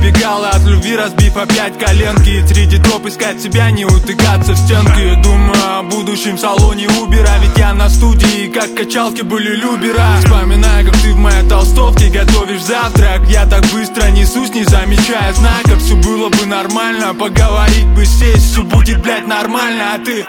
убегала от любви, разбив опять коленки. Среди троп искать себя, не утыкаться в стенки. Думаю о будущем салоне Убера, ведь я на студии, как качалки были любера. Вспоминаю, как ты в моей толстовке готовишь завтрак. Я так быстро несусь, не замечая знаков. Все было бы нормально, поговорить бы, сесть, все будет, блядь, нормально, а ты...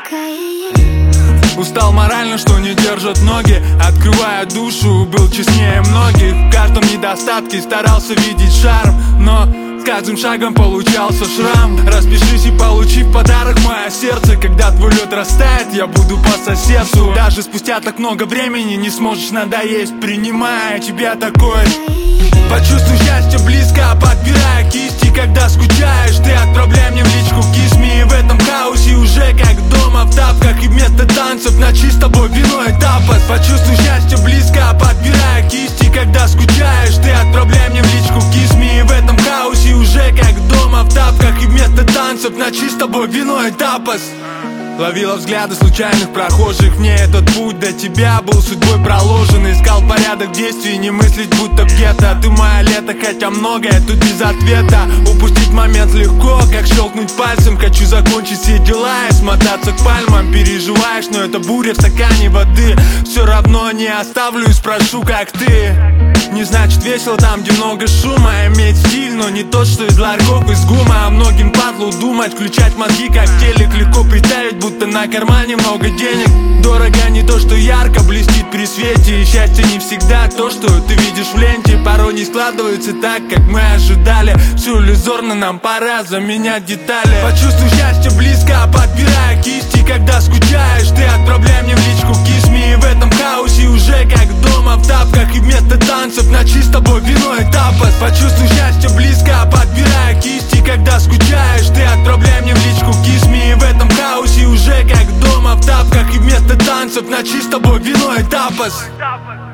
Устал морально, что не держат ноги. Открывая душу, был честнее многих. В каждом недостатке старался видеть шарм, но с каждым шагом получался шрам. Распишись и получи в подарок мое сердце. Когда твой лед растает, я буду по соседству. Даже спустя так много времени не сможешь надоесть, принимая тебя такой. Почувствуй счастье близко, подбирая кисти. Когда скучаешь, ты отправляй мне в личку kiss me. И в этом хаосе уже как дома в тапках. И вместо танцев ночи с тобой вино и тапос. Почувствуй счастье близко, подбирая кисти. Когда скучаешь, ты отправляй мне в личку kiss me. И в этом хаосе уже как дома в тапках. И вместо танцев ночи с тобой вино и тапос. Ловила взгляды случайных прохожих. Мне этот путь до тебя был судьбой проложен. Искал порядок действий, не мыслить будто в гетто. Ты моя лето, хотя многое тут без ответа. Упустить момент легко, как щелкнуть пальцем. Хочу закончить все дела и смотаться к пальмам. Переживаешь, но это буря в стакане воды. Все равно не оставлю и спрошу, как ты. Не значит весело там, где много шума. Иметь стиль, но не тот, что из ларьков, из гума. А многим падлу думать, включать мозги как телек. Легко представить, будто на кармане много денег. Дорого не то, что ярко блестит при свете. И счастье не всегда то, что ты видишь в ленте. Порой не складывается так, как мы ожидали. Все иллюзорно, нам пора заменять детали. Почувствуй счастье близко, подбирая кисти. Когда скучаешь, ты отправляй мне в личку kiss me. И в этом хаосе уже как дома в тапках. И вместо танцев ночи с тобой вино и тапос. Почувствуй счастье близко, подбирая кисти. Когда скучаешь, ты отправляй мне в личку kiss me. И в этом хаосе уже как дома в тапках. И вместо танцев ночи с тобой вино и тапос.